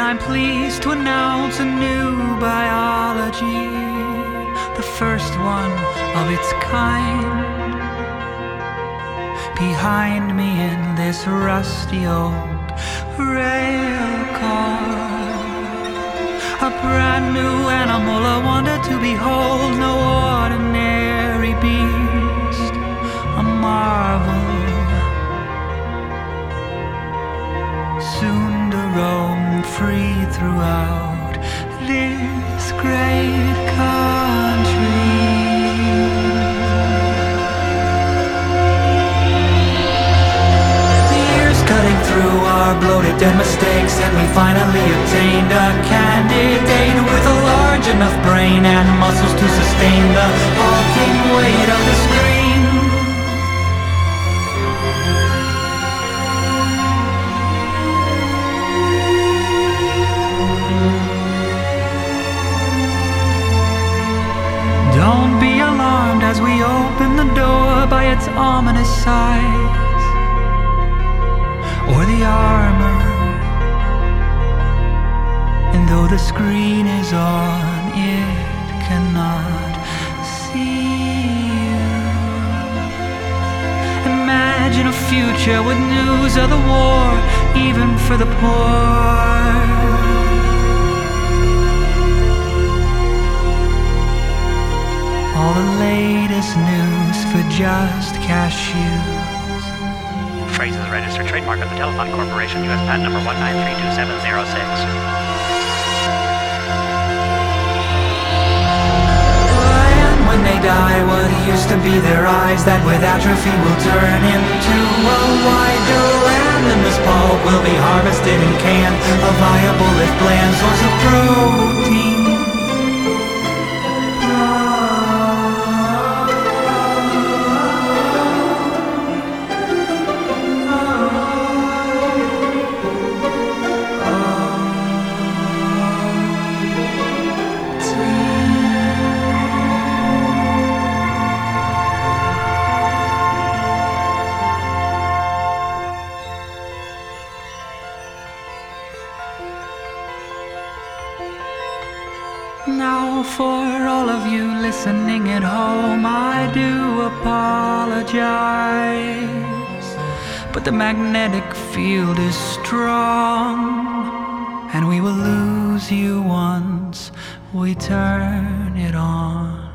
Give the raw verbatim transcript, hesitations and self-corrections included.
And I'm pleased to announce a new biology, the first one of its kind. Behind me in this rusty old rail car, a brand new animal, a wonder to behold. No ordinary beast, a marvel, soon to roam free throughout this great country. The years cutting through our bloated dead mistakes, and we finally obtained a candidate with a large enough brain and muscles to sustain the hulking weight of the screen. Don't be alarmed as we open the door by its ominous size, or the armor. And though the screen is on, it cannot see you. Imagine a future with news of the war, even for the poor. All the latest news for just cashews. Phrase is a registered trademark of the Telefon Corporation, U S patent number one nine three two seven zero six. When they die, what used to be their eyes, that with atrophy will turn into a wider land, and this pulp will be harvested and canned, a viable if bland source of protein. Now for all of you listening at home, I do apologize, but the magnetic field is strong, and we will lose you once we turn it on.